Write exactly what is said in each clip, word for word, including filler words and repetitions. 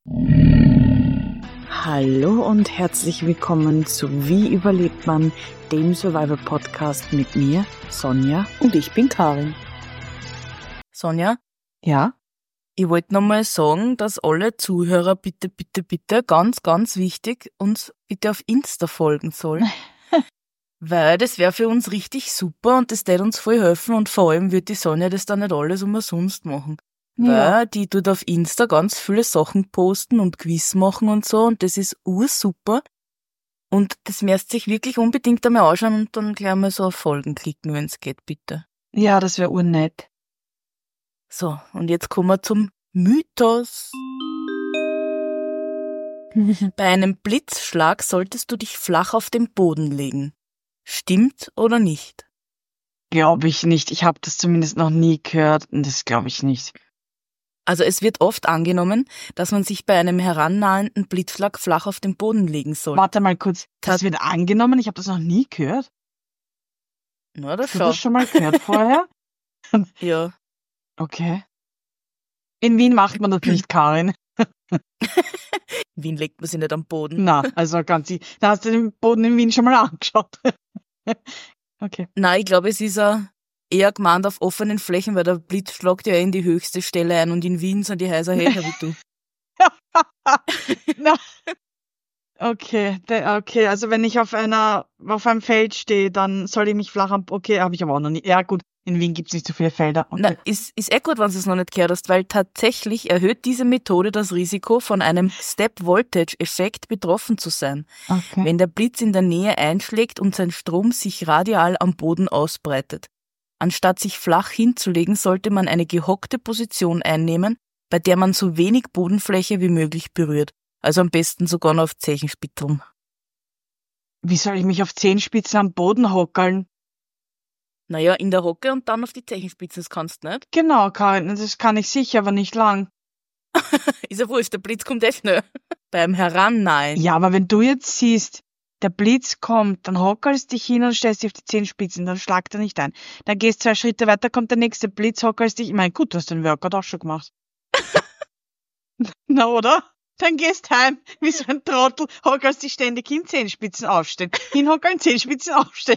Hallo und herzlich willkommen zu Wie überlebt man, dem Survival-Podcast mit mir, Sonja, und ich bin Karin. Sonja? Ja? Ich wollte nochmal sagen, dass alle Zuhörer bitte, bitte, bitte, ganz, ganz wichtig, uns bitte auf Insta folgen sollen. Weil das wäre für uns richtig super und das würde uns voll helfen und vor allem wird die Sonja das dann nicht alles umsonst machen. Ja. Weil die tut auf Insta ganz viele Sachen posten und Quiz machen und so und das ist ursuper. Und das müsst sich wirklich unbedingt einmal anschauen und dann gleich mal so auf Folgen klicken, wenn es geht, bitte. Ja, das wäre urnett. So, und jetzt kommen wir zum Mythos. Bei einem Blitzschlag solltest du dich flach auf den Boden legen. Stimmt oder nicht? Glaube ich nicht. Ich habe das zumindest noch nie gehört und das glaube ich nicht. Also es wird oft angenommen, dass man sich bei einem herannahenden Blitzschlag flach auf den Boden legen soll. Warte mal kurz, das Tat- wird angenommen? Ich habe das noch nie gehört. Na, das Hast du schau. das schon mal gehört vorher? Ja. Okay. In Wien macht man das nicht, Karin. In Wien legt man sich nicht am Boden. Na, also ganz ehrlich. Da hast du den Boden in Wien schon mal angeschaut. Okay. Nein, ich glaube, es ist auch eher gemeint auf offenen Flächen, weil der Blitz schlagt ja in die höchste Stelle ein und in Wien sind die Häuser höher wie du. Na. Okay, de- okay, also wenn ich auf einer auf einem Feld stehe, dann soll ich mich flach am... Okay, habe ich aber auch noch nie. Ja gut, in Wien gibt's nicht so viele Felder. Okay. Na, ist, ist eh gut, wenn du es noch nicht gehört hast, weil tatsächlich erhöht diese Methode das Risiko, von einem Step-Voltage-Effekt betroffen zu sein, okay. wenn der Blitz in der Nähe einschlägt und sein Strom sich radial am Boden ausbreitet. Anstatt sich flach hinzulegen, sollte man eine gehockte Position einnehmen, bei der man so wenig Bodenfläche wie möglich berührt. Also am besten sogar noch auf Zehenspitzeln. Wie soll ich mich auf Zehenspitzen am Boden hockeln? Naja, in der Hocke und dann auf die Zehenspitzen, das kannst du nicht. Genau, Karin, das kann ich sicher, aber nicht lang. Ist ja wurscht, der Blitz kommt eh schnell. Beim Herannahen. Ja, aber wenn du jetzt siehst, der Blitz kommt, dann hockelst dich hin und stellst dich auf die Zehenspitzen, dann schlagt er nicht ein. Dann gehst zwei Schritte weiter, kommt der nächste Blitz, hockelst dich... Ich meine, gut, du hast den Workout auch schon gemacht. Na, oder? Dann gehst heim, wie so ein Trottel, hockelst dich ständig hin, Zehenspitzen aufstehen. Hinhockeln, Zehenspitzen aufstehen.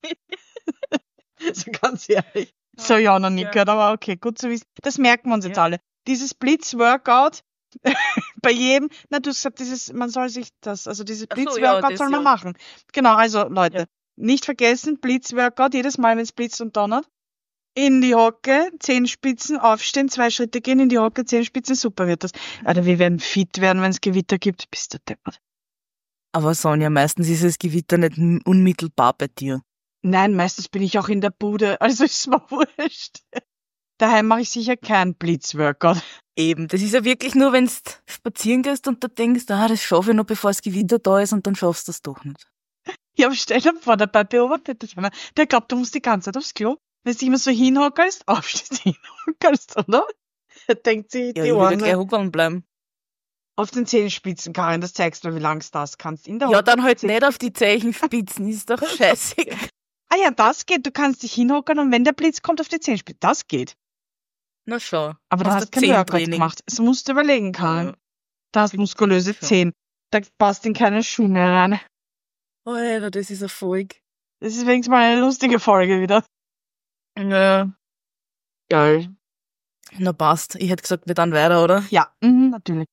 So ganz ehrlich. So, ja, noch nie Ja. gehört, aber okay, gut zu wissen. Das merken wir uns jetzt alle. Dieses Blitz-Workout, bei jedem, na, du hast gesagt, dieses, man soll sich das, also dieses Ach so, ja, Blitz-Workout das soll man ja. machen. Genau, also, Leute, Ja. nicht vergessen, Blitz-Workout, jedes Mal, wenn es blitzt und donnert, in die Hocke, Zehenspitzen, aufstehen, zwei Schritte gehen, in die Hocke, Zehenspitzen, super wird das. Alter, wir werden fit werden, wenn es Gewitter gibt. Bist du deppert. Aber Sonja, meistens ist das Gewitter nicht m- unmittelbar bei dir. Nein, meistens bin ich auch in der Bude, also ist mir wurscht. Daheim mache ich sicher keinen Blitz-Workout. Eben, das ist ja wirklich nur, wenn du spazieren gehst und da denkst, ah, das schaffe ich noch, bevor das Gewitter da ist und dann schaffst du es doch nicht. Ja, aber stell dir vor, dabei beobachtet das einer. Der glaubt, du musst die ganze Zeit aufs Klo. Wenn du dich immer so hinhockelst, aufstehst, hinhockelst, oder? Er denkt sich, Ja, die ich würde Ohren gleich hocken bleiben. auf den Zehenspitzen, Karin, das zeigst du, wie lang du das kannst. In der Ja, Hocke dann halt Zeh- nicht auf die Zeichenspitzen, ist doch scheiße. Ah ja, das geht. Du kannst dich hinhocken und wenn der Blitz kommt auf die Zehenspitze, das geht. Na schau. Aber da Machst hast du du kein Workout Zehentraining. gemacht. Das musst du überlegen, Karin. Ja. Da hast muskulöse Schon. Zehen. Da passt in keine Schuhe mehr rein. Oh, Alter, das ist ein Volk. Das ist wenigstens mal eine lustige Folge wieder. Ja. Geil. Na passt. Ich hätte gesagt, wir dann weiter, oder? Ja, mhm, natürlich.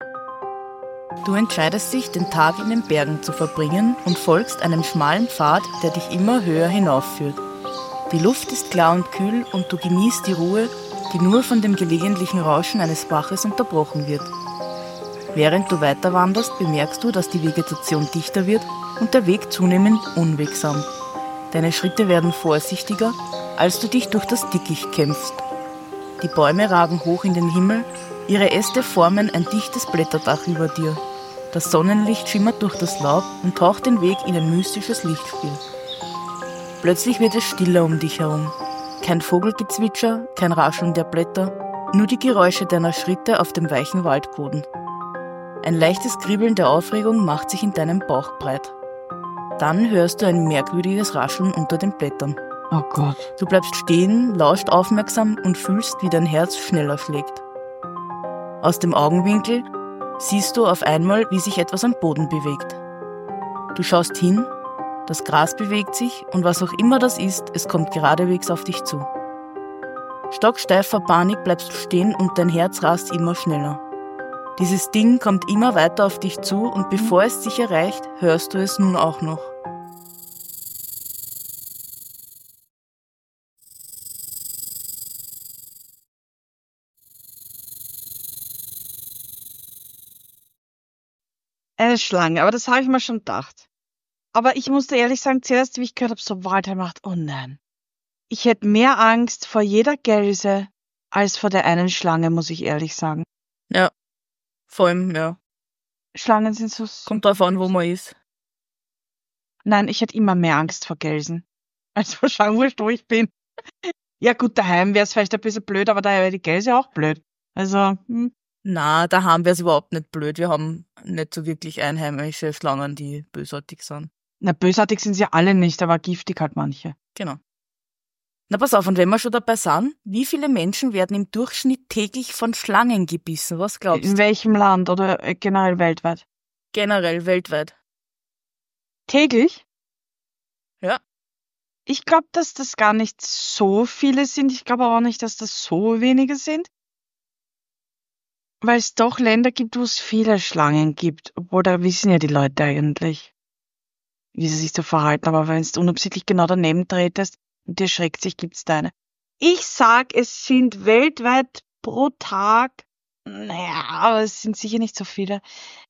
Du entscheidest dich, den Tag in den Bergen zu verbringen und folgst einem schmalen Pfad, der dich immer höher hinaufführt. Die Luft ist klar und kühl und du genießt die Ruhe, die nur von dem gelegentlichen Rauschen eines Baches unterbrochen wird. Während du weiter wanderst, bemerkst du, dass die Vegetation dichter wird und der Weg zunehmend unwegsam. Deine Schritte werden vorsichtiger, als du dich durch das Dickicht kämpfst. Die Bäume ragen hoch in den Himmel, ihre Äste formen ein dichtes Blätterdach über dir. Das Sonnenlicht schimmert durch das Laub und taucht den Weg in ein mystisches Lichtspiel. Plötzlich wird es stiller um dich herum. Kein Vogelgezwitscher, kein Rascheln der Blätter, nur die Geräusche deiner Schritte auf dem weichen Waldboden. Ein leichtes Kribbeln der Aufregung macht sich in deinem Bauch breit. Dann hörst du ein merkwürdiges Rascheln unter den Blättern. Oh Gott. Du bleibst stehen, lauscht aufmerksam und fühlst, wie dein Herz schneller schlägt. Aus dem Augenwinkel siehst du auf einmal, wie sich etwas am Boden bewegt. Du schaust hin, das Gras bewegt sich und was auch immer das ist, es kommt geradewegs auf dich zu. Stocksteif vor Panik bleibst du stehen und dein Herz rast immer schneller. Dieses Ding kommt immer weiter auf dich zu und bevor es dich erreicht, hörst du es nun auch noch. Eine Schlange, aber das habe ich mir schon gedacht. Aber ich musste ehrlich sagen, zuerst, wie ich gehört habe, so Wald, habe ich gedacht, oh nein. Ich hätte mehr Angst vor jeder Gelse als vor der einen Schlange, muss ich ehrlich sagen. Ja, vor allem, ja. Schlangen sind so süß. Kommt drauf an, wo man ist. Nein, ich hätte immer mehr Angst vor Gelsen. als vor Schlangen, wurscht, wo ich bin. Ja gut, daheim wäre es vielleicht ein bisschen blöd, aber daher wäre die Gelse auch blöd. Also, hm. Na, daheim wäre es überhaupt nicht blöd. Wir haben nicht so wirklich einheimische Schlangen, die bösartig sind. Na, bösartig sind sie alle nicht, aber giftig halt manche. Genau. Na, pass auf, und wenn wir schon dabei sind, wie viele Menschen werden im Durchschnitt täglich von Schlangen gebissen? Was glaubst du? In welchem Land oder äh, generell weltweit? Generell, weltweit. Täglich? Ja. Ich glaube, dass das gar nicht so viele sind. Ich glaube aber auch nicht, dass das so wenige sind. Weil es doch Länder gibt, wo es viele Schlangen gibt. Obwohl, da wissen ja die Leute eigentlich, wie sie sich so verhalten. Aber wenn du unabsichtlich genau daneben tretest und dir schreckt sich, gibt's da eine. Ich sag, es sind weltweit pro Tag, naja, aber es sind sicher nicht so viele,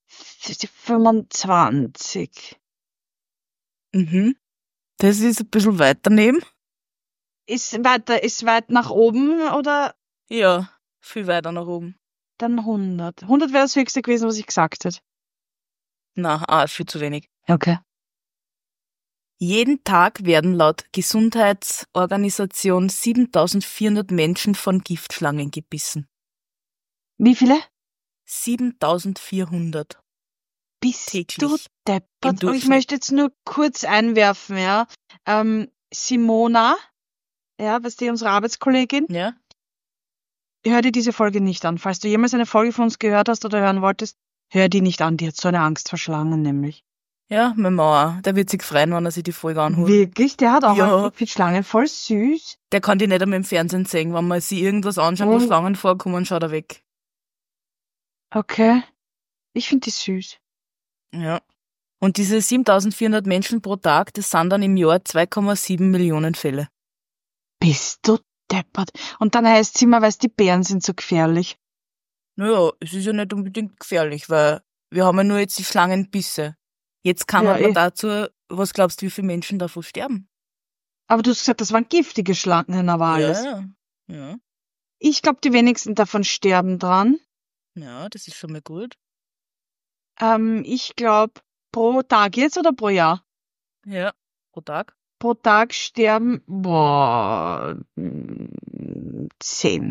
fünfundzwanzig. Mhm. Das ist ein bisschen weit daneben. Ist weiter, ist weit nach oben oder Ja, viel weiter nach oben. dann hundert? hundert wäre das höchste gewesen, was ich gesagt hätte. Na, ah, viel zu wenig. Okay. Jeden Tag werden laut Gesundheitsorganisation siebentausendvierhundert Menschen von Giftschlangen gebissen. Wie viele? siebentausendvierhundert. Bist Täglich. du Im deppert? Aber ich Durchschnitt. möchte jetzt nur kurz einwerfen, ja. Ähm, Simona, ja, was die unsere Arbeitskollegin, Ja? hör dir diese Folge nicht an. Falls du jemals eine Folge von uns gehört hast oder hören wolltest, hör die nicht an. Die hat so eine Angst vor Schlangen nämlich. Ja, mein Mauer. Der wird sich freuen, wenn er sich die Folge anhört. Wirklich? Der hat auch Ja. Angst vor Schlangen. Voll süß. Der kann die nicht einmal im Fernsehen sehen. Wenn man sich irgendwas anschaut, wo Oh. Schlangen vorkommen, schaut er weg. Okay. Ich finde die süß. Ja. Und diese siebentausendvierhundert Menschen pro Tag, das sind dann im Jahr zwei Komma sieben Millionen Fälle. Bist du deppert? Und dann heißt es immer, weil die Bären sind so gefährlich. Naja, es ist ja nicht unbedingt gefährlich, weil wir haben ja nur jetzt die Schlangenbisse. Jetzt kann Ja, man aber eh. dazu, was glaubst du, wie viele Menschen davon sterben? Aber du hast gesagt, das waren giftige Schlangen, aber alles. Ja, ja. Ich glaube, die wenigsten davon sterben dran. Ja, das ist schon mal gut. Ähm, ich glaube, pro Tag jetzt oder pro Jahr? Ja, pro Tag. Pro Tag sterben, boah, mm, zehn.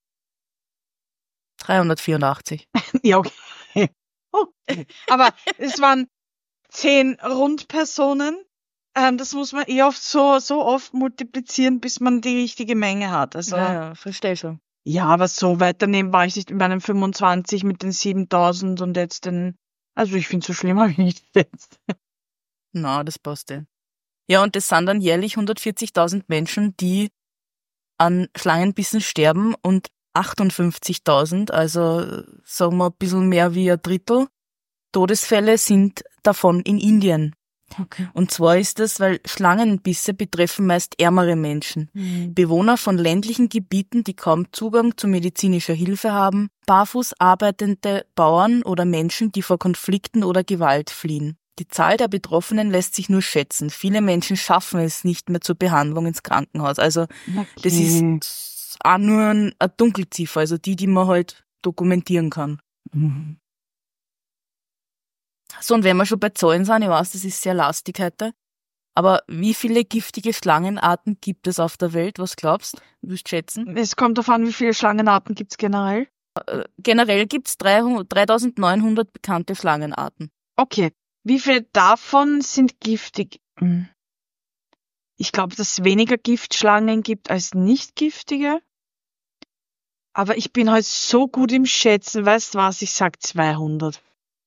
dreihundertvierundachtzig. Ja, okay. Oh. Aber es waren zehn Rundpersonen. Ähm, das muss man eh oft so, so oft multiplizieren, bis man die richtige Menge hat. Also, Ja, ja, verstehe schon. ja, aber so weit daneben war ich nicht mit meinen fünfundzwanzig, mit den siebentausend und jetzt den, also ich finde, so schlimm habe ich nicht jetzt. Na, das passt eh. Ja, und das sind dann jährlich hundertvierzigtausend Menschen, die an Schlangenbissen sterben und achtundfünfzigtausend, also sagen wir ein bisschen mehr wie ein Drittel, Todesfälle sind davon in Indien. Okay. Und zwar ist das, weil Schlangenbisse betreffen meist ärmere Menschen. Mhm. Bewohner von ländlichen Gebieten, die kaum Zugang zu medizinischer Hilfe haben, barfuß arbeitende Bauern oder Menschen, die vor Konflikten oder Gewalt fliehen. Die Zahl der Betroffenen lässt sich nur schätzen. Viele Menschen schaffen es nicht mehr zur Behandlung ins Krankenhaus. Also das Okay. ist auch nur ein- eine Dunkelziffer, also die, die man halt dokumentieren kann. Mhm. So, und wenn wir schon bei Zahlen sind, ich weiß, das ist sehr lastig heute, aber wie viele giftige Schlangenarten gibt es auf der Welt? Was glaubst du? Willst du schätzen? Es kommt darauf an, wie viele Schlangenarten gibt es generell. Generell gibt es dreitausendneunhundert bekannte Schlangenarten. Okay. Wie viele davon sind giftig? Hm. Ich glaube, dass es weniger Giftschlangen gibt als nicht giftige. Aber ich bin halt so gut im Schätzen, weißt du was, ich sag zweihundert.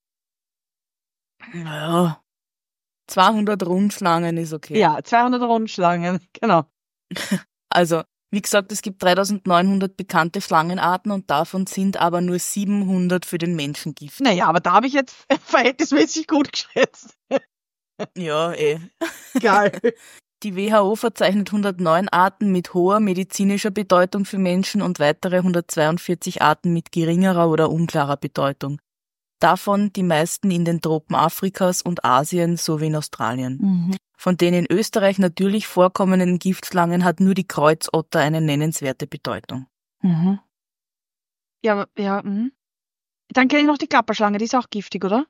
Naja, zweihundert Rundschlangen ist okay. Ja, zweihundert Rundschlangen, genau. Also, wie gesagt, es gibt dreitausendneunhundert bekannte Schlangenarten und davon sind aber nur siebenhundert für den Menschen giftig. Naja, aber da habe ich jetzt verhältnismäßig gut geschätzt. Ja, eh. Geil. Die W H O verzeichnet hundertneun Arten mit hoher medizinischer Bedeutung für Menschen und weitere hundertzweiundvierzig Arten mit geringerer oder unklarer Bedeutung. Davon die meisten in den Tropen Afrikas und Asien sowie in Australien. Mhm. Von den in Österreich natürlich vorkommenden Giftschlangen hat nur die Kreuzotter eine nennenswerte Bedeutung. Mhm. Ja, aber- ja, mhm. Dann kenne ich noch die Klapperschlange, die ist auch giftig, oder?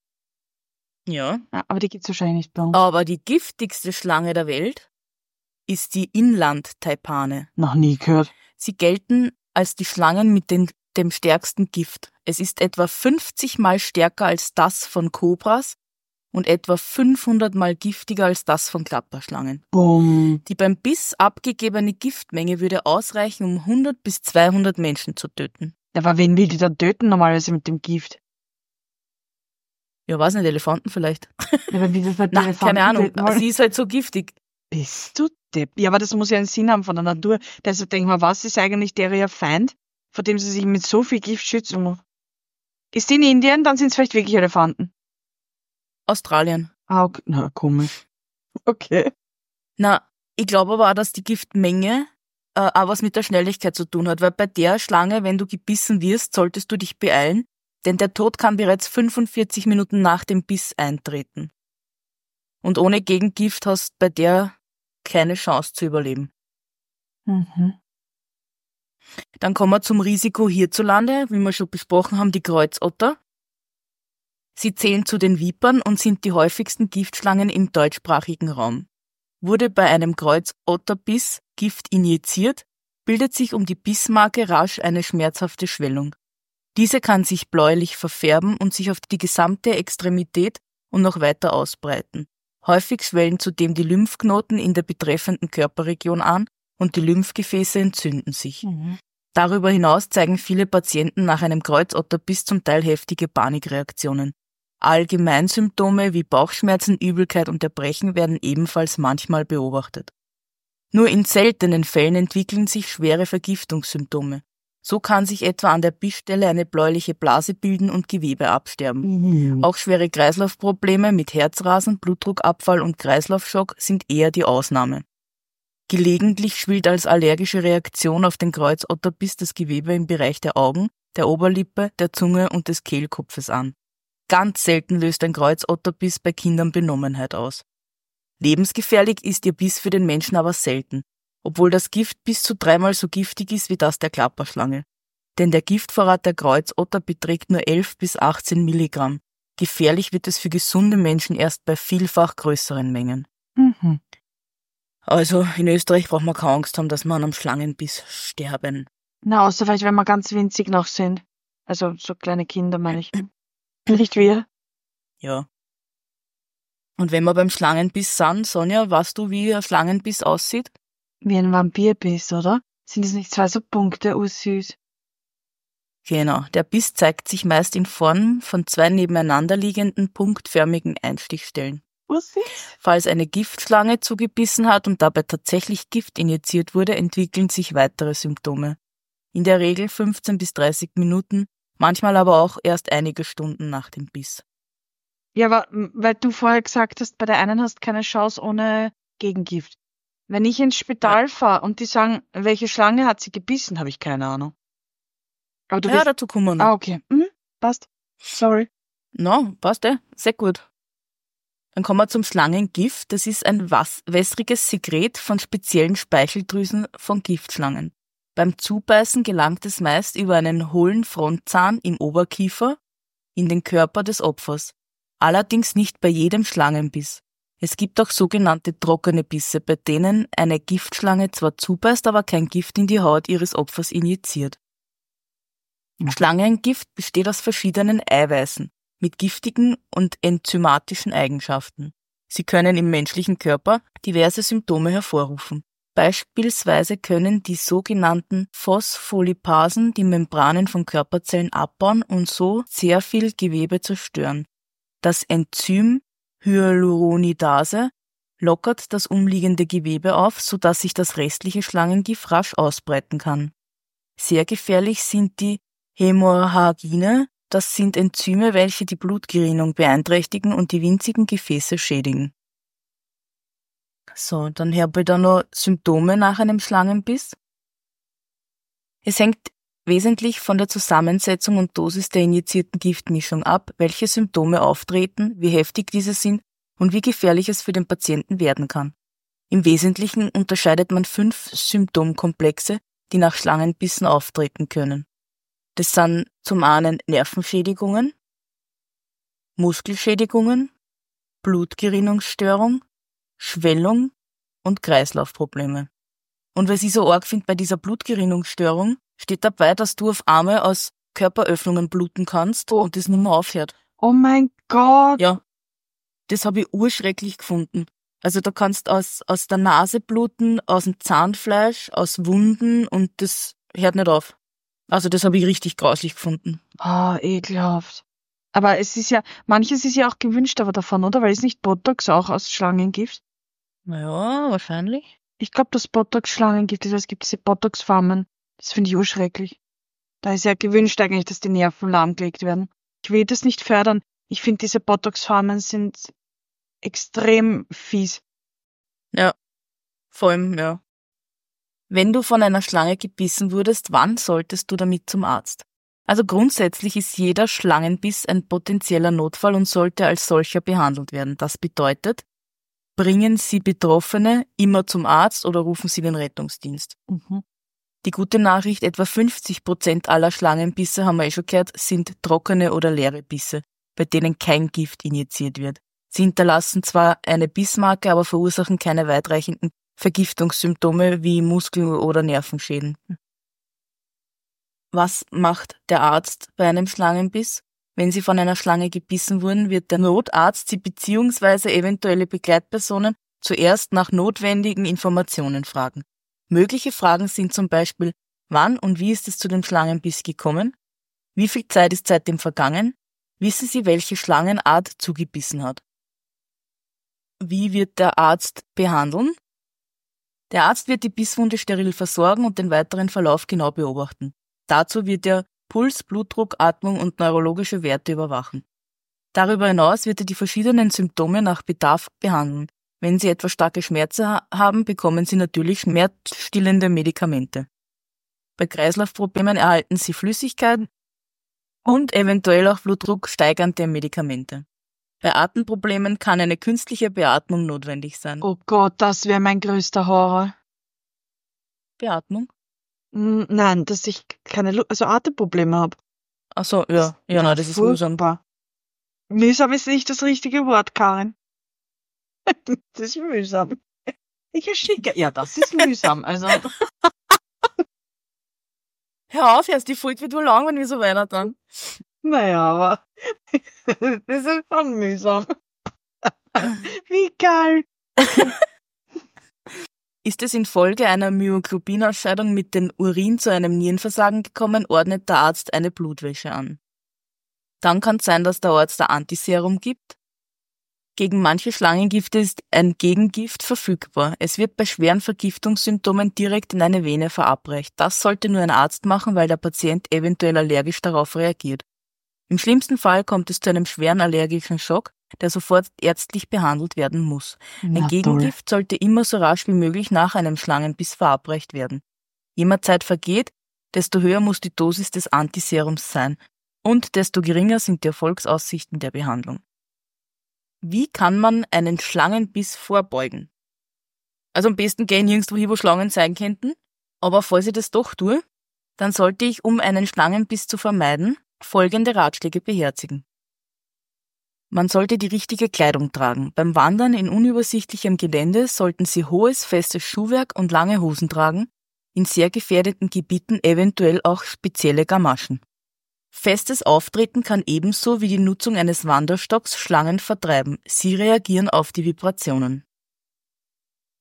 Ja. Ja, aber die gibt's wahrscheinlich nicht bei uns. Aber die giftigste Schlange der Welt ist die Inland-Taipane. Noch nie gehört. Sie gelten als die Schlangen mit den, dem stärksten Gift. Es ist etwa fünfzig Mal stärker als das von Kobras und etwa fünfhundert Mal giftiger als das von Klapperschlangen. Bumm. Die beim Biss abgegebene Giftmenge würde ausreichen, um hundert bis zweihundert Menschen zu töten. Aber wen will die dann töten normalerweise mit dem Gift? Ja, weiß nicht, Elefanten vielleicht. Ja, aber wie das halt Na, Elefanten keine Ahnung, töten wollen. sie ist halt so giftig. Bist du Depp? Ja, aber das muss ja einen Sinn haben von der Natur. Deshalb denke ich mal, was ist eigentlich der ihr Feind, vor dem sie sich mit so viel Gift schützen muss? Ist die in Indien, dann sind es vielleicht wirklich Elefanten. Australien. Ah, okay. Na, komisch. Okay. Na, ich glaube aber auch, dass die Giftmenge äh, auch was mit der Schnelligkeit zu tun hat, weil bei der Schlange, wenn du gebissen wirst, solltest du dich beeilen, denn der Tod kann bereits fünfundvierzig Minuten nach dem Biss eintreten. Und ohne Gegengift hast du bei der keine Chance zu überleben. Mhm. Dann kommen wir zum Risiko hierzulande, wie wir schon besprochen haben, die Kreuzotter. Sie zählen zu den Vipern und sind die häufigsten Giftschlangen im deutschsprachigen Raum. Wurde bei einem Kreuzotterbiss Gift injiziert, bildet sich um die Bissmarke rasch eine schmerzhafte Schwellung. Diese kann sich bläulich verfärben und sich auf die gesamte Extremität und noch weiter ausbreiten. Häufig schwellen zudem die Lymphknoten in der betreffenden Körperregion an und die Lymphgefäße entzünden sich. Mhm. Darüber hinaus zeigen viele Patienten nach einem Kreuzotterbiss zum Teil heftige Panikreaktionen. Allgemeinsymptome wie Bauchschmerzen, Übelkeit und Erbrechen werden ebenfalls manchmal beobachtet. Nur in seltenen Fällen entwickeln sich schwere Vergiftungssymptome. So kann sich etwa an der Bissstelle eine bläuliche Blase bilden und Gewebe absterben. Mhm. Auch schwere Kreislaufprobleme mit Herzrasen, Blutdruckabfall und Kreislaufschock sind eher die Ausnahme. Gelegentlich schwillt als allergische Reaktion auf den Kreuzotterbiss das Gewebe im Bereich der Augen, der Oberlippe, der Zunge und des Kehlkopfes an. Ganz selten löst ein Kreuzotterbiss bei Kindern Benommenheit aus. Lebensgefährlich ist ihr Biss für den Menschen aber selten, obwohl das Gift bis zu dreimal so giftig ist wie das der Klapperschlange. Denn der Giftvorrat der Kreuzotter beträgt nur elf bis achtzehn Milligramm. Gefährlich wird es für gesunde Menschen erst bei vielfach größeren Mengen. Mhm. Also in Österreich braucht man keine Angst haben, dass wir an einem Schlangenbiss sterben. Na, außer vielleicht, wenn wir ganz winzig noch sind. Also so kleine Kinder, meine ich. Nicht wir. Ja. Und wenn wir beim Schlangenbiss sind, Sonja, weißt du, wie ein Schlangenbiss aussieht? Wie ein Vampirbiss, oder? Sind das nicht zwei so Punkte, oh süß? Genau, der Biss zeigt sich meist in Form von zwei nebeneinander liegenden punktförmigen Einstichstellen. Oh süß. Falls eine Giftschlange zugebissen hat und dabei tatsächlich Gift injiziert wurde, entwickeln sich weitere Symptome. In der Regel fünfzehn bis dreißig Minuten, manchmal aber auch erst einige Stunden nach dem Biss. Ja, aber m, weil du vorher gesagt hast, bei der einen hast keine Chance ohne Gegengift. Wenn ich ins Spital fahre und die sagen, welche Schlange hat sie gebissen, habe ich keine Ahnung. Aber du Ja, bist... dazu kommen wir noch. Ah, okay. Mhm, passt. Sorry. No, passt eh, sehr gut. Dann kommen wir zum Schlangengift. Das ist ein was- wässriges Sekret von speziellen Speicheldrüsen von Giftschlangen. Beim Zubeißen gelangt es meist über einen hohlen Frontzahn im Oberkiefer in den Körper des Opfers. Allerdings nicht bei jedem Schlangenbiss. Es gibt auch sogenannte trockene Bisse, bei denen eine Giftschlange zwar zubeißt, aber kein Gift in die Haut ihres Opfers injiziert. Schlangengift besteht aus verschiedenen Eiweißen mit giftigen und enzymatischen Eigenschaften. Sie können im menschlichen Körper diverse Symptome hervorrufen. Beispielsweise können die sogenannten Phospholipasen die Membranen von Körperzellen abbauen und so sehr viel Gewebe zerstören. Das Enzym Hyaluronidase lockert das umliegende Gewebe auf, sodass sich das restliche Schlangengift rasch ausbreiten kann. Sehr gefährlich sind die Hämorrhagine. Das sind Enzyme, welche die Blutgerinnung beeinträchtigen und die winzigen Gefäße schädigen. So, dann habe ich da noch Symptome nach einem Schlangenbiss. Es hängt wesentlich von der Zusammensetzung und Dosis der injizierten Giftmischung ab, welche Symptome auftreten, wie heftig diese sind und wie gefährlich es für den Patienten werden kann. Im Wesentlichen unterscheidet man fünf Symptomkomplexe, die nach Schlangenbissen auftreten können. Das sind zum einen Nervenschädigungen, Muskelschädigungen, Blutgerinnungsstörung, Schwellung und Kreislaufprobleme. Und was ich so arg finde bei dieser Blutgerinnungsstörung, steht dabei, dass du auf einmal aus Körperöffnungen bluten kannst Oh. und das nicht mehr aufhört. Oh mein Gott. Ja, das habe ich urschrecklich gefunden. Also da kannst aus aus der Nase bluten, aus dem Zahnfleisch, aus Wunden und das hört nicht auf. Also das habe ich richtig grauslich gefunden. Ah, ekelhaft. Aber es ist ja, manches ist ja auch gewünscht aber davon, oder? Weil es nicht Botox auch aus Schlangengift? Naja, wahrscheinlich. Ich glaube, dass Botox Schlangengift ist, weil es gibt diese Botox-Farmen. Das finde ich urschrecklich. Da ist ja gewünscht eigentlich, dass die Nerven lahmgelegt werden. Ich will das nicht fördern. Ich finde, diese Botox-Farmen sind extrem fies. Ja, vor allem, ja. Wenn du von einer Schlange gebissen wurdest, wann solltest du damit zum Arzt? Also grundsätzlich ist jeder Schlangenbiss ein potenzieller Notfall und sollte als solcher behandelt werden. Das bedeutet, bringen Sie Betroffene immer zum Arzt oder rufen Sie den Rettungsdienst. Mhm. Die gute Nachricht, etwa fünfzig Prozent aller Schlangenbisse, haben wir eh schon gehört, sind trockene oder leere Bisse, bei denen kein Gift injiziert wird. Sie hinterlassen zwar eine Bissmarke, aber verursachen keine weitreichenden Vergiftungssymptome wie Muskel- oder Nervenschäden. Was macht der Arzt bei einem Schlangenbiss? Wenn Sie von einer Schlange gebissen wurden, wird der Notarzt Sie bzw. eventuelle Begleitpersonen zuerst nach notwendigen Informationen fragen. Mögliche Fragen sind zum Beispiel, wann und wie ist es zu dem Schlangenbiss gekommen? Wie viel Zeit ist seitdem vergangen? Wissen Sie, welche Schlangenart zugebissen hat? Wie wird der Arzt behandeln? Der Arzt wird die Bisswunde steril versorgen und den weiteren Verlauf genau beobachten. Dazu wird er Puls, Blutdruck, Atmung und neurologische Werte überwachen. Darüber hinaus wird er die verschiedenen Symptome nach Bedarf behandeln. Wenn Sie etwa starke Schmerzen ha- haben, bekommen Sie natürlich schmerzstillende Medikamente. Bei Kreislaufproblemen erhalten Sie Flüssigkeit und eventuell auch blutdrucksteigernde Medikamente. Bei Atemproblemen kann eine künstliche Beatmung notwendig sein. Oh Gott, das wäre mein größter Horror. Beatmung? Mm, Nein, dass ich keine Lu also Atemprobleme habe. Ach so, ja, ja, nein, das ist mühsam. furchtbar. Mühsam ist nicht das richtige Wort, Karin. Das ist mühsam. Ich erschicke. Ja, das ist mühsam. Also, Hör auf, erst die Folge wird wohl lang, wenn wir so weiter dann. naja, aber das ist schon mühsam. Wie geil. Ist es infolge einer Myoglobinausscheidung mit dem Urin zu einem Nierenversagen gekommen, ordnet der Arzt eine Blutwäsche an. Dann kann es sein, dass der Arzt ein Antiserum gibt. Gegen manche Schlangengifte ist ein Gegengift verfügbar. Es wird bei schweren Vergiftungssymptomen direkt in eine Vene verabreicht. Das sollte nur ein Arzt machen, weil der Patient eventuell allergisch darauf reagiert. Im schlimmsten Fall kommt es zu einem schweren allergischen Schock, der sofort ärztlich behandelt werden muss. Na, Ein Gegengift sollte immer so rasch wie möglich nach einem Schlangenbiss verabreicht werden. Je mehr Zeit vergeht, desto höher muss die Dosis des Antiserums sein und desto geringer sind die Erfolgsaussichten der Behandlung. Wie kann man einen Schlangenbiss vorbeugen? Also am besten gehen nirgendwo hin, wo Schlangen sein könnten, aber falls ich das doch tue, dann sollte ich, um einen Schlangenbiss zu vermeiden, folgende Ratschläge beherzigen. Man sollte die richtige Kleidung tragen. Beim Wandern in unübersichtlichem Gelände sollten Sie hohes, festes Schuhwerk und lange Hosen tragen, in sehr gefährdeten Gebieten eventuell auch spezielle Gamaschen. Festes Auftreten kann ebenso wie die Nutzung eines Wanderstocks Schlangen vertreiben. Sie reagieren auf die Vibrationen.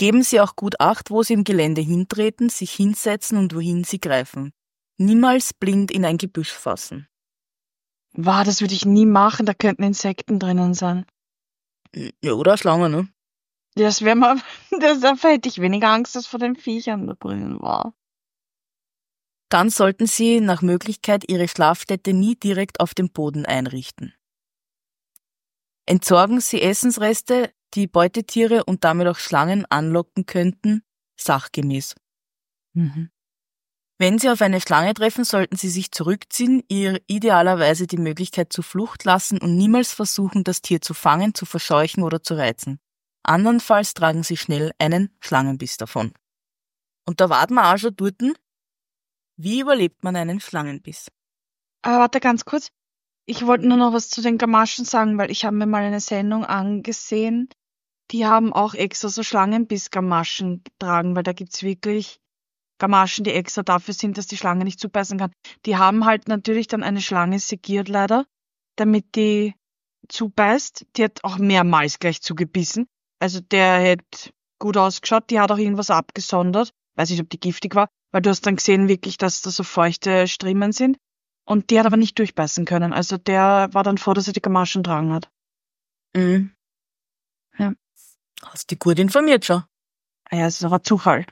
Geben Sie auch gut Acht, wo Sie im Gelände hintreten, sich hinsetzen und wohin Sie greifen. Niemals blind in ein Gebüsch fassen. Wow, das würde ich nie machen, da könnten Insekten drinnen sein. Ja, oder eine Schlange, ne? Das wäre mal, das, dafür hätte ich weniger Angst als vor den Viechern da drinnen war. Dann sollten Sie nach Möglichkeit Ihre Schlafstätte nie direkt auf dem Boden einrichten. Entsorgen Sie Essensreste, die Beutetiere und damit auch Schlangen anlocken könnten, sachgemäß. Mhm. Wenn Sie auf eine Schlange treffen, sollten Sie sich zurückziehen, ihr idealerweise die Möglichkeit zur Flucht lassen und niemals versuchen, das Tier zu fangen, zu verscheuchen oder zu reizen. Andernfalls tragen Sie schnell einen Schlangenbiss davon. Und da warten wir auch schon dort. Wie überlebt man einen Schlangenbiss? Aber warte ganz kurz. Ich wollte nur noch was zu den Gamaschen sagen, weil ich habe mir mal eine Sendung angesehen. Die haben auch extra so Schlangenbiss-Gamaschen getragen, weil da gibt's wirklich Gamaschen, die extra dafür sind, dass die Schlange nicht zubeißen kann. Die haben halt natürlich dann eine Schlange segiert leider, damit die zubeißt. Die hat auch mehrmals gleich zugebissen. Also der hätte gut ausgeschaut. Die hat auch irgendwas abgesondert. Weiß nicht, ob die giftig war, weil du hast dann gesehen wirklich, dass da so feuchte Striemen sind. Und die hat aber nicht durchbeißen können. Also der war dann froh, dass er die Gamaschen tragen hat. Mhm. Ja. Hast dich gut informiert schon. Ah ja, es ist auch ein Zufall.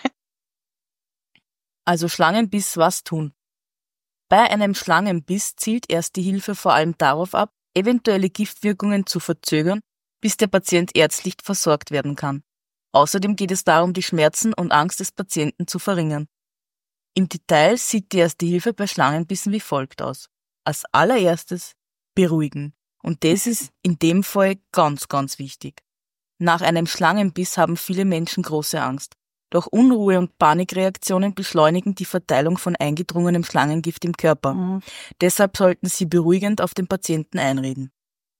Also Schlangenbiss, was tun? Bei einem Schlangenbiss zielt Erste Hilfe vor allem darauf ab, eventuelle Giftwirkungen zu verzögern, bis der Patient ärztlich versorgt werden kann. Außerdem geht es darum, die Schmerzen und Angst des Patienten zu verringern. Im Detail sieht die Erste Hilfe bei Schlangenbissen wie folgt aus. Als allererstes beruhigen. Und das ist in dem Fall ganz, ganz wichtig. Nach einem Schlangenbiss haben viele Menschen große Angst. Doch Unruhe und Panikreaktionen beschleunigen die Verteilung von eingedrungenem Schlangengift im Körper. Mhm. Deshalb sollten Sie beruhigend auf den Patienten einreden.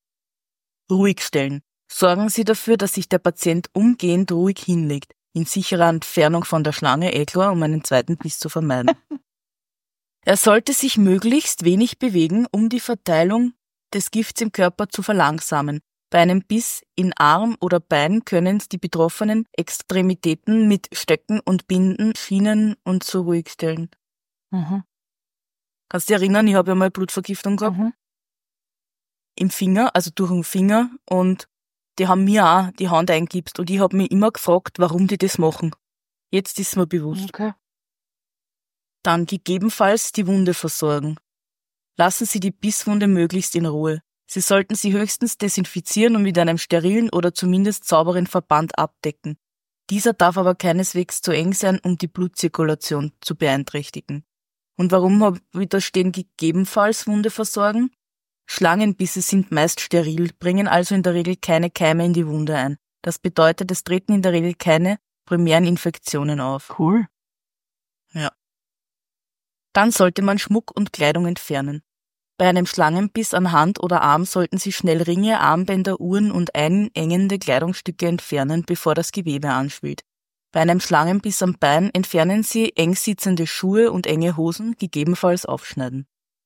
Ruhig stellen. Sorgen Sie dafür, dass sich der Patient umgehend ruhig hinlegt, in sicherer Entfernung von der Schlange, eh klar, um einen zweiten Biss zu vermeiden. Er sollte sich möglichst wenig bewegen, um die Verteilung des Gifts im Körper zu verlangsamen. Bei einem Biss in Arm oder Bein können die betroffenen Extremitäten mit Stöcken und Binden, Schienen und so ruhig stellen. Mhm. Kannst du dich erinnern, ich habe ja mal Blutvergiftung gehabt? Mhm. Im Finger, also durch den Finger, und die haben mir auch die Hand eingegipst und ich habe mich immer gefragt, warum die das machen. Jetzt ist mir bewusst. Okay. Dann gegebenenfalls die Wunde versorgen. Lassen Sie die Bisswunde möglichst in Ruhe. Sie sollten sie höchstens desinfizieren und mit einem sterilen oder zumindest sauberen Verband abdecken. Dieser darf aber keineswegs zu eng sein, um die Blutzirkulation zu beeinträchtigen. Und warum habe ich da stehen, gegebenenfalls Wunde versorgen? Schlangenbisse sind meist steril, bringen also in der Regel keine Keime in die Wunde ein. Das bedeutet, es treten in der Regel keine primären Infektionen auf. Cool. Ja. Dann sollte man Schmuck und Kleidung entfernen. Bei einem Schlangenbiss an Hand oder Arm sollten Sie schnell Ringe, Armbänder, Uhren und einengende Kleidungsstücke entfernen, bevor das Gewebe anschwillt. Bei einem Schlangenbiss am Bein entfernen Sie eng sitzende Schuhe und enge Hosen, gegebenenfalls aufschneiden.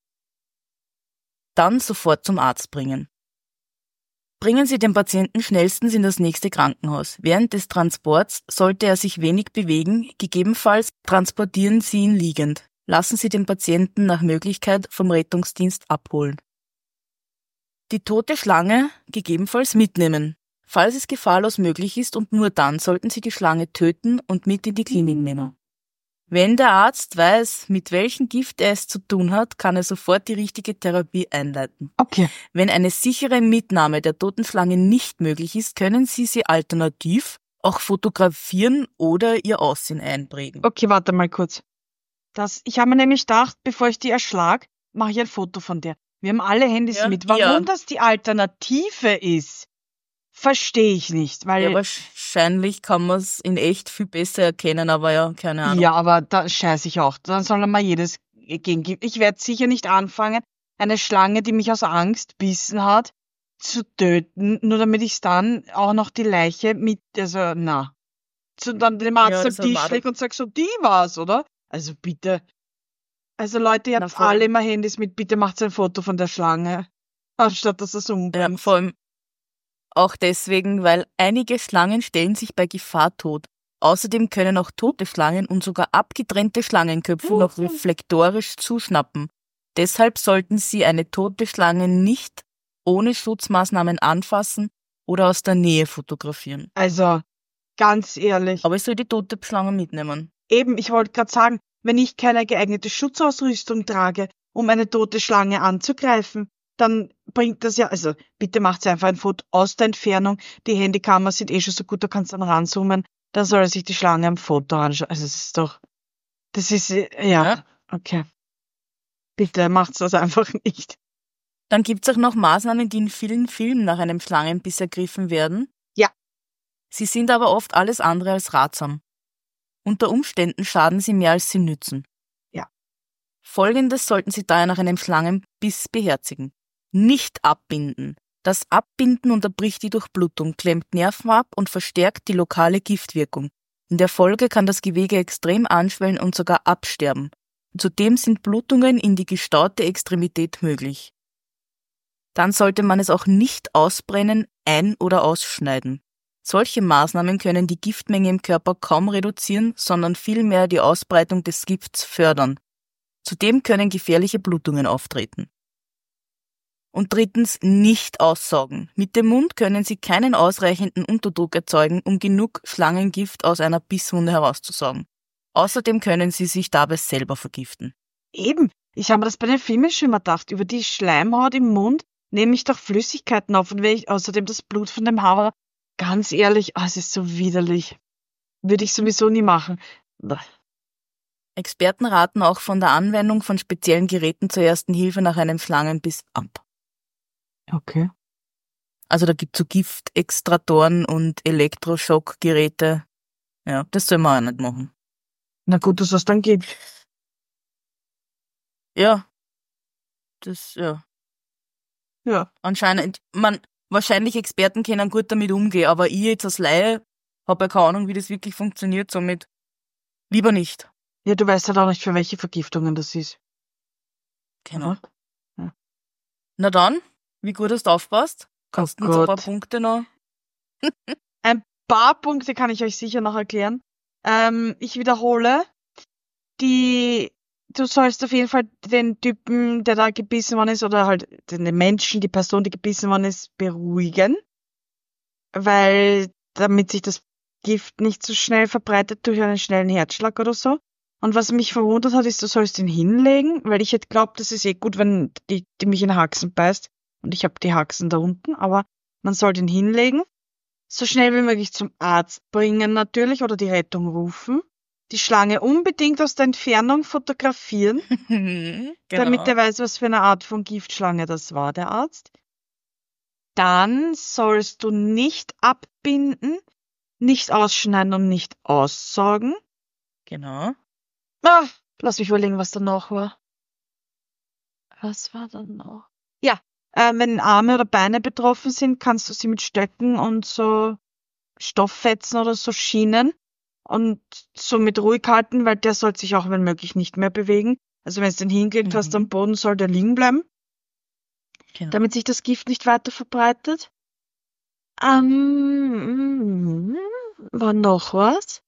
Dann sofort zum Arzt bringen. Bringen Sie den Patienten schnellstens in das nächste Krankenhaus. Während des Transports sollte er sich wenig bewegen, gegebenenfalls transportieren Sie ihn liegend. Lassen Sie den Patienten nach Möglichkeit vom Rettungsdienst abholen. Die tote Schlange gegebenenfalls mitnehmen. Falls es gefahrlos möglich ist, und nur dann sollten Sie die Schlange töten und mit in die Klinik nehmen. Wenn der Arzt weiß, mit welchem Gift er es zu tun hat, kann er sofort die richtige Therapie einleiten. Okay. Wenn eine sichere Mitnahme der toten Schlange nicht möglich ist, können Sie sie alternativ auch fotografieren oder ihr Aussehen einprägen. Okay, warte mal kurz. Das, ich habe mir nämlich gedacht, bevor ich die erschlag, mache ich ein Foto von der. Wir haben alle Handys Ja, mit. Warum ja. das die Alternative ist, verstehe ich nicht. Weil, Ja, wahrscheinlich kann man es in echt viel besser erkennen, aber ja, keine Ahnung. ja, aber da scheiße ich auch. Dann soll er mal jedes gegen. Ich werde sicher nicht anfangen, eine Schlange, die mich aus Angst bissen hat, zu töten, nur damit ich dann auch noch die Leiche mit, also, na. So, dann dem Arzt Ja, am das Tisch war legt und sagt so, die war's, oder? Also bitte. Also Leute, ihr Na, habt vor allem- alle immer Handys mit, bitte macht ein Foto von der Schlange, anstatt dass es Ja, umbringt. vor allem, auch deswegen, weil einige Schlangen stellen sich bei Gefahr tot. Außerdem können auch tote Schlangen und sogar abgetrennte Schlangenköpfe noch reflektorisch zuschnappen. Deshalb sollten Sie eine tote Schlange nicht ohne Schutzmaßnahmen anfassen oder aus der Nähe fotografieren. Also, ganz ehrlich. Aber ich soll die tote Schlange mitnehmen. Eben, ich wollte gerade sagen, wenn ich keine geeignete Schutzausrüstung trage, um eine tote Schlange anzugreifen, dann bringt das ja, also bitte macht einfach ein Foto aus der Entfernung. Die Handykameras sind eh schon so gut, da kannst du dann ranzoomen. Dann soll er sich die Schlange am Foto anschauen. Also es ist doch, das ist, ja, Ja. okay. Bitte macht's das einfach nicht. Dann gibt's auch noch Maßnahmen, die in vielen Filmen nach einem Schlangenbiss ergriffen werden. Ja. Sie sind aber oft alles andere als ratsam. Unter Umständen schaden sie mehr, als sie nützen. Ja. Folgendes sollten Sie daher nach einem Schlangenbiss beherzigen. Nicht abbinden. Das Abbinden unterbricht die Durchblutung, klemmt Nerven ab und verstärkt die lokale Giftwirkung. In der Folge kann das Gewebe extrem anschwellen und sogar absterben. Zudem sind Blutungen in die gestaute Extremität möglich. Dann sollte man es auch nicht ausbrennen, ein- oder ausschneiden. Solche Maßnahmen können die Giftmenge im Körper kaum reduzieren, sondern vielmehr die Ausbreitung des Gifts fördern. Zudem können gefährliche Blutungen auftreten. Und drittens, nicht aussaugen. Mit dem Mund können Sie keinen ausreichenden Unterdruck erzeugen, um genug Schlangengift aus einer Bisswunde herauszusaugen. Außerdem können Sie sich dabei selber vergiften. Eben, ich habe mir das bei den Filmen schon immer gedacht, über die Schleimhaut im Mund nehme ich doch Flüssigkeiten auf und wenn ich außerdem das Blut von dem Haar, ganz ehrlich, oh, es ist so widerlich. Würde ich sowieso nie machen. Experten raten auch von der Anwendung von speziellen Geräten zur ersten Hilfe nach einem Schlangenbiss ab. Okay. Also da gibt's so Giftextraktoren und Elektroschockgeräte. Ja, das soll man auch nicht machen. Na gut, dass es dann geht. Ja. Das, ja. Ja. Anscheinend, man, wahrscheinlich Experten können gut damit umgehen, aber ich jetzt als Laie habe ja keine Ahnung, wie das wirklich funktioniert, somit lieber nicht. Ja, du weißt halt auch nicht, für welche Vergiftungen das ist. Genau. Ja. Na dann, wie gut hast du aufgepasst? Kannst du Oh uns ein paar Gott. Punkte noch? Ein paar Punkte kann ich euch sicher noch erklären. Ähm, ich wiederhole, die, du sollst auf jeden Fall den Typen, der da gebissen worden ist, oder halt den Menschen, die Person, die gebissen worden ist, beruhigen. Weil, damit sich das Gift nicht so schnell verbreitet durch einen schnellen Herzschlag oder so. Und was mich verwundert hat, ist, du sollst ihn hinlegen, weil ich hätte glaubt, das ist eh gut, wenn die, die mich in den Haxen beißt. Und ich habe die Haxen da unten, aber man soll den hinlegen. So schnell wie möglich zum Arzt bringen natürlich oder die Rettung rufen. Die Schlange unbedingt aus der Entfernung fotografieren, genau. damit er weiß, was für eine Art von Giftschlange das war, der Arzt. Dann sollst du nicht abbinden, nicht ausschneiden und nicht aussaugen. Genau. Ah, lass mich überlegen, was da noch war. Was war da noch? Ja, äh, wenn Arme oder Beine betroffen sind, kannst du sie mit Stöcken und so Stofffetzen oder so schienen und somit ruhig halten, weil der soll sich auch, wenn möglich, nicht mehr bewegen. Also wenn du den hingelegt Mhm. hast am Boden, soll der liegen bleiben, genau. damit sich das Gift nicht weiter verbreitet. Ähm, war noch was?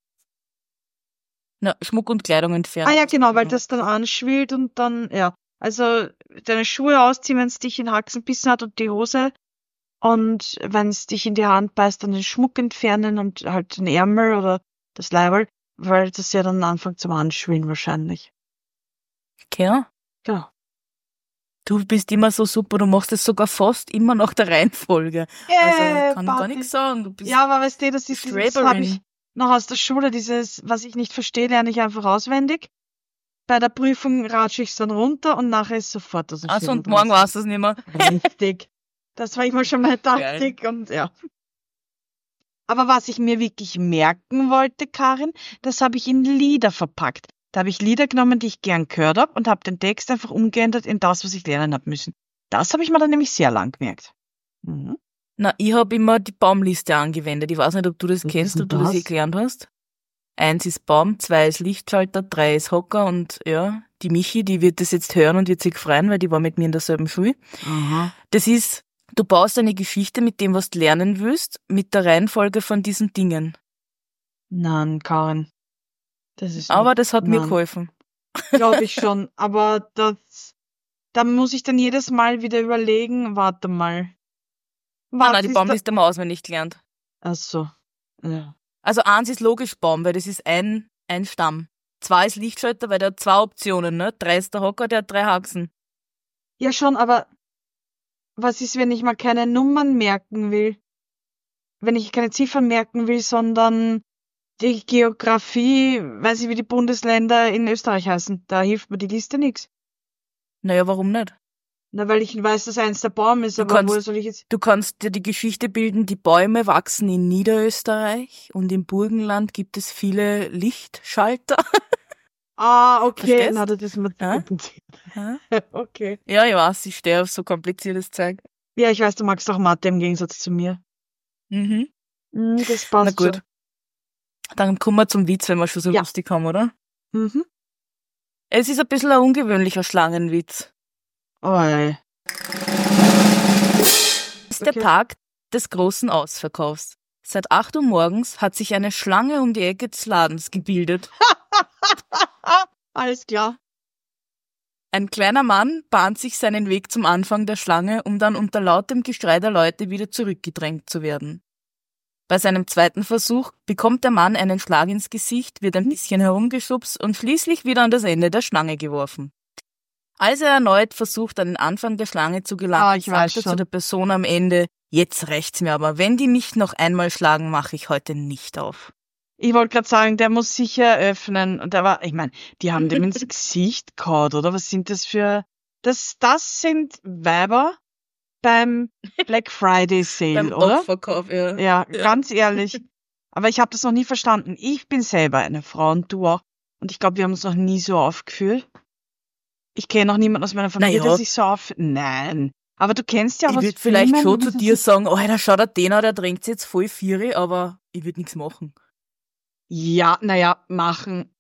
Na, Schmuck und Kleidung entfernen. Ah ja, genau, weil das dann anschwillt und dann, ja. Also deine Schuhe ausziehen, wenn es dich in den Haxen bissen hat und die Hose. Und wenn es dich in die Hand beißt, dann den Schmuck entfernen und halt den Ärmel oder das Leiberl, weil das ja dann anfängt zum Anschwillen wahrscheinlich. Okay. Ja. Du bist immer so super, du machst es sogar fast immer nach der Reihenfolge. Also kann ich gar nichts sagen. Du bist Ja, aber weißt du, das ist dieses, das habe ich Sträberin. noch aus der Schule, dieses, was ich nicht verstehe, lerne ich einfach auswendig. Bei der Prüfung ratsche ich es dann runter und nachher ist sofort aus dem Also Schädel und morgen draußen. weißt du es nicht mehr. Richtig. Das war immer schon meine Taktik und ja. Aber was ich mir wirklich merken wollte, Karin, das habe ich in Lieder verpackt. Da habe ich Lieder genommen, die ich gern gehört habe und habe den Text einfach umgeändert in das, was ich lernen habe müssen. Das habe ich mir dann nämlich sehr lang gemerkt. Mhm. Na, ich habe immer die Baumliste angewendet. Ich weiß nicht, ob du das Was kennst, ist ob denn du das das? eh gelernt hast. Eins ist Baum, zwei ist Lichtschalter, drei ist Hocker und ja, die Michi, die wird das jetzt hören und wird sich freuen, weil die war mit mir in derselben Schule. Aha. Das ist Du baust eine Geschichte mit dem, was du lernen willst, mit der Reihenfolge von diesen Dingen. Nein, Karin. Das ist Aber nicht, das hat mir nein. geholfen. Glaube ich schon. Aber das, da muss ich dann jedes Mal wieder überlegen, warte mal. Nein, Was nein, die ist da? Baumliste haben wir auswendig gelernt. Ach so. Ja. Also eins ist logisch Baum, weil das ist ein, ein Stamm. Zwei ist Lichtschalter, weil der hat zwei Optionen, ne? Drei ist der Hocker, der hat drei Haxen. Ja, schon, aber was ist, wenn ich mal keine Nummern merken will? Wenn ich keine Ziffern merken will, sondern die Geografie, weiß ich, wie die Bundesländer in Österreich heißen. Da hilft mir die Liste nichts. Naja, warum nicht? Na, weil ich weiß, dass eins der Baum ist, Du aber kannst- wo soll ich jetzt... Du kannst dir die Geschichte bilden, die Bäume wachsen in Niederösterreich und im Burgenland gibt es viele Lichtschalter. Ah, okay. Verstehst? Na, das ist mir zu Ja? kompliziert. Okay. Ja, ich weiß, ich stehe auf so kompliziertes Zeug. Ja, ich weiß, du magst auch Mathe im Gegensatz zu mir. Mhm. Hm, das passt Na gut. Dann kommen wir zum Witz, wenn wir schon so Ja. lustig haben, oder? schon. Mhm. Es ist ein bisschen ein ungewöhnlicher Schlangenwitz. Oh, ey. Es ist der Okay. Tag des großen Ausverkaufs. Seit acht Uhr morgens hat sich eine Schlange um die Ecke des Ladens gebildet. Alles klar. Ein kleiner Mann bahnt sich seinen Weg zum Anfang der Schlange, um dann unter lautem Geschrei der Leute wieder zurückgedrängt zu werden. Bei seinem zweiten Versuch bekommt der Mann einen Schlag ins Gesicht, wird ein bisschen herumgeschubst und schließlich wieder an das Ende der Schlange geworfen. Als er erneut versucht, an den Anfang der Schlange zu gelangen, Ah, ich weiß sagt er schon. zu der Person am Ende, jetzt reicht's mir aber, wenn die mich noch einmal schlagen, mache ich heute nicht auf. Ich wollte gerade sagen, der muss sicher öffnen. Und der war, ich meine, die haben dem ins Gesicht gehauen, oder? Was sind das für... Das, das sind Weiber beim Black Friday Sale, Beim oder? Abverkauf, ja. Ja, Ja. ganz ehrlich. Aber ich habe das noch nie verstanden. Ich bin selber eine Frau und du auch. Und ich glaube, wir haben uns noch nie so aufgeführt. Ich kenne noch niemanden aus meiner Familie, Na ja. der sich so aufführt. Nein. Aber du kennst ja auch Ich aus würde vielleicht Filmen, schon wie zu sie dir sich- sagen, Alter, schau dir den an, der trinkt jetzt voll Vieri, aber ich würde nichts machen. Ja, naja, machen.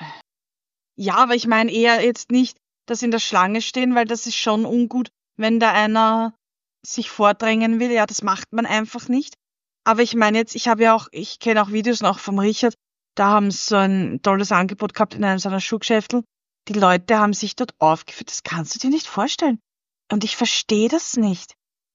Ja, aber ich meine eher jetzt nicht, dass in der Schlange stehen, weil das ist schon ungut, wenn da einer sich vordrängen will. Ja, das macht man einfach nicht. Aber ich meine jetzt, ich habe ja auch, ich kenne auch Videos noch vom Richard, da haben sie so ein tolles Angebot gehabt in einem seiner Schuhgeschäftel. Die Leute haben sich dort aufgeführt. Das kannst du dir nicht vorstellen. Und ich verstehe das nicht.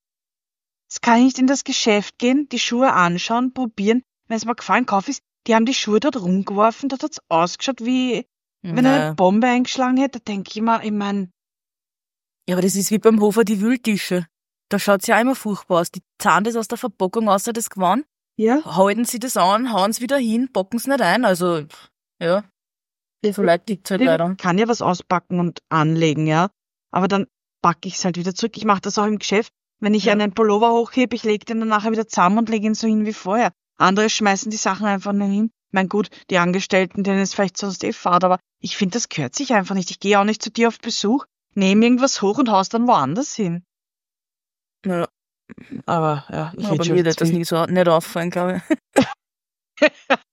Es kann nicht in das Geschäft gehen, die Schuhe anschauen, probieren. Wenn es mir gefallen, kauf ich's. Die haben die Schuhe dort rumgeworfen, dort hat's ausgeschaut, wie wenn er Naja. eine Bombe eingeschlagen hätte. Da denke ich mal, ich mein, Ja, aber das ist wie beim Hofer die Wühltische. Da schaut's ja immer furchtbar aus. Die zahlen das aus der Verpackung außer das Gewand, ja. halten sie das an, hauen's wieder hin, packen's nicht ein. Also, ja, so Leute gibt's halt leider. Ich kann ja was auspacken und anlegen, ja. Aber dann packe ich es halt wieder zurück. Ich mache das auch im Geschäft. Wenn ich Ja. einen Pullover hochhebe, ich lege den dann nachher wieder zusammen und lege ihn so hin wie vorher. Andere schmeißen die Sachen einfach nur hin. Mein gut, die Angestellten, denen ist vielleicht sonst eh fad, aber ich finde, das gehört sich einfach nicht. Ich gehe auch nicht zu dir auf Besuch, nehme irgendwas hoch und haus dann woanders hin. Ja, Aber ja, ich aber rede schon mir wird das viel. nicht so nicht auffallen, glaube ich.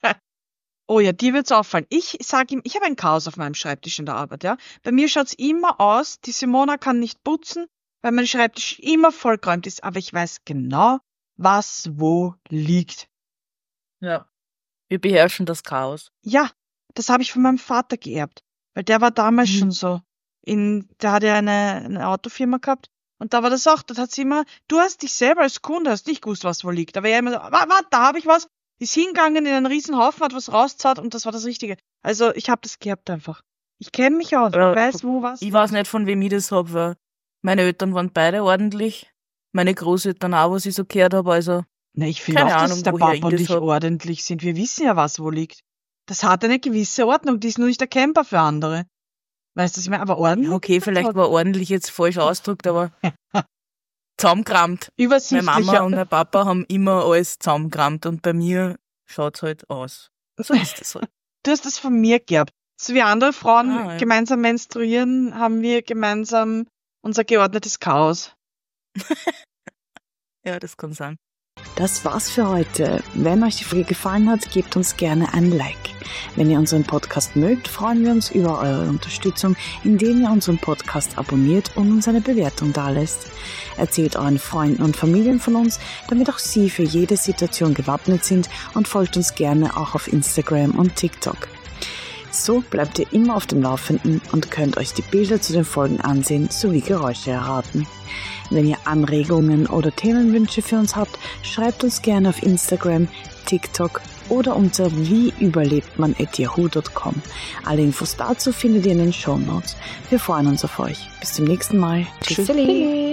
Oh ja, dir wird's auffallen. Ich sage ihm, ich habe ein Chaos auf meinem Schreibtisch in der Arbeit, ja. Bei mir schaut's immer aus, die Simona kann nicht putzen, weil mein Schreibtisch immer vollgeräumt ist, aber ich weiß genau, was wo liegt. Ja. Wir beherrschen das Chaos. Ja, das habe ich von meinem Vater geerbt, weil der war damals Mhm. schon so. In, der hat ja eine, eine Autofirma gehabt und da war das auch, das hat sie immer, du hast dich selber als Kunde, hast nicht gewusst, was wo liegt. Aber er immer so, warte, da habe ich was, ist hingegangen in einen riesen Haufen, hat was rausgezahlt und das war das Richtige. Also ich habe das geerbt einfach. Ich kenne mich aus, Ja, ich weiß, wo was. Ich weiß nicht, von wem ich das hab, weil meine Eltern waren beide ordentlich. Meine Großeltern auch, was ich so gehört habe, also. Na, ich finde Keine auch, dass Ahnung, der woher Papa ich und das ich hab. ordentlich sind. Wir wissen ja, was wo liegt. Das hat eine gewisse Ordnung, die ist nur nicht erkennbar für andere. Weißt du, was ich meine? Aber ordentlich. Ja, okay, vielleicht hat- war ordentlich jetzt falsch ausgedrückt, aber zusammengerammt. Meine Übersichtlicher. Mama und mein Papa haben immer alles zusammengerammt und bei mir schaut's halt aus. So ist es halt. Du hast das von mir geerbt. So wie andere Frauen Ah, ja. gemeinsam menstruieren, haben wir gemeinsam unser geordnetes Chaos. Ja, das kann sein. Das war's für heute. Wenn euch die Folge gefallen hat, gebt uns gerne ein Like. Wenn ihr unseren Podcast mögt, freuen wir uns über eure Unterstützung, indem ihr unseren Podcast abonniert und uns eine Bewertung dalässt. Erzählt euren Freunden und Familien von uns, damit auch sie für jede Situation gewappnet sind, und folgt uns gerne auch auf Instagram und TikTok. So bleibt ihr immer auf dem Laufenden und könnt euch die Bilder zu den Folgen ansehen sowie Geräusche erraten. Wenn ihr Anregungen oder Themenwünsche für uns habt, schreibt uns gerne auf Instagram, TikTok oder unter wieüberlebtman at yahoo dot com. Alle Infos dazu findet ihr in den Shownotes. Wir freuen uns auf euch. Bis zum nächsten Mal. Tschüss.